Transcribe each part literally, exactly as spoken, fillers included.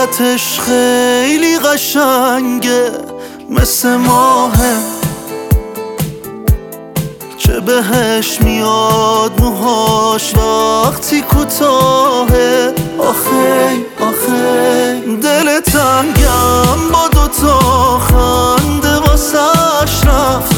صورتش خیلی قشنگه مثل ماهه، چه بهش میاد موهاش وقتی کوتاهه. آخه آخه دل تنگم با دوتا خنده واسش رفت،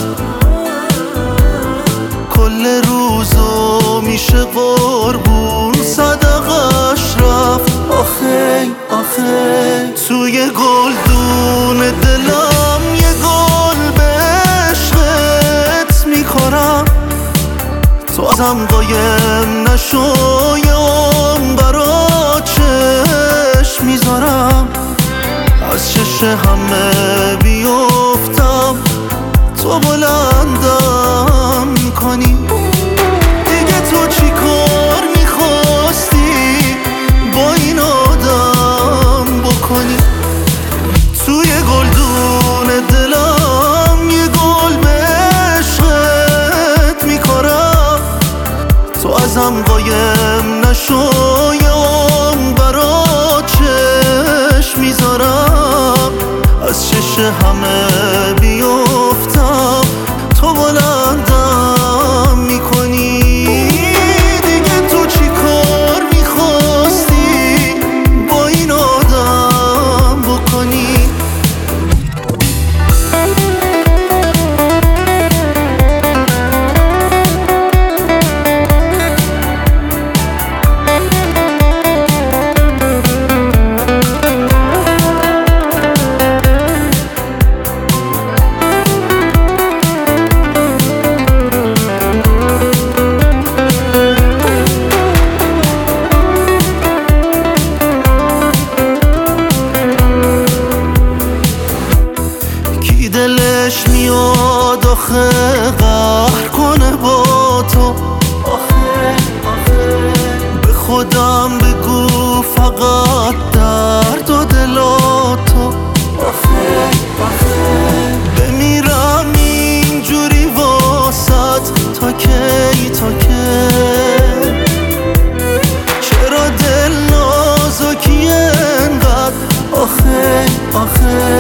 کل روزو میشه قربون صدقش رفت. آخه آخه توی گلدون دلم یه گل به عشقت میکنم، تو ازم قایم نشو یام برا چشم میذارم، از چش همه بیفتم تو بلندم میکنی. دیگه تو چی کار میخواستی با این آدم بکنی؟ توی گلدون دلم یه گل به عشقت میکارم، تو ازم قایم نشو یام برا چشم میذارم، از چش همه بیفتم تو بلندم میکنی. دیگه تو چی کار میخواستی با این آدم بکنی؟ دلش میاد آخه قهر کنه با تو. آخه آخه به خودم بگو فقط درد و دلاتو. آخه آخه بمیرم اینجوری واسط تا کی تا کی؟ چرا دل نازکی انقدر؟ آخه آخه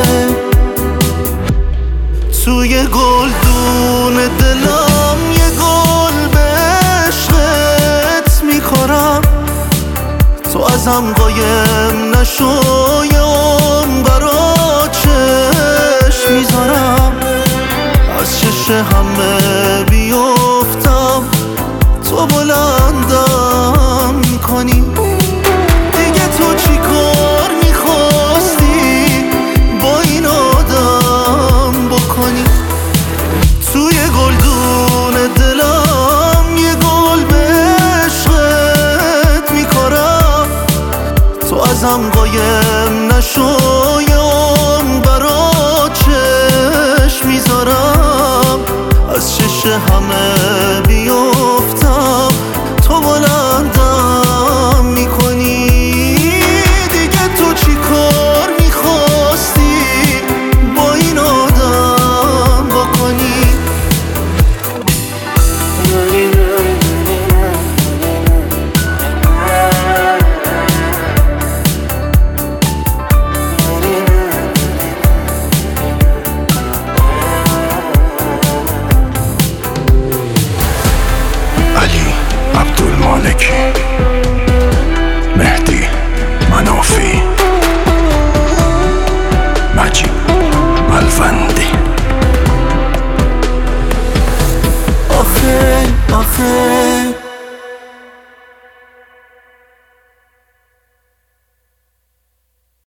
توی گلدون دلم یه گل به عشقت میکارم، تو ازم قایم نشو یام برا چشم میذارم، از چش همه بیفتم تو بلندم میکنی. دیگه تو چی کار میخواستی با این آدم بکنی؟ توی گلدون دلم یه گل به عشقت میکارم، تو ازم قایم نشو یام برا چشم میذارم، از چش همه بیفتم تو بلندم میکنی. دیگه تو چی کار میخواستی با این آدم بکنی؟ علی عبدالمالکی، مهدی منافی، مجید ملوندی. آخه آخه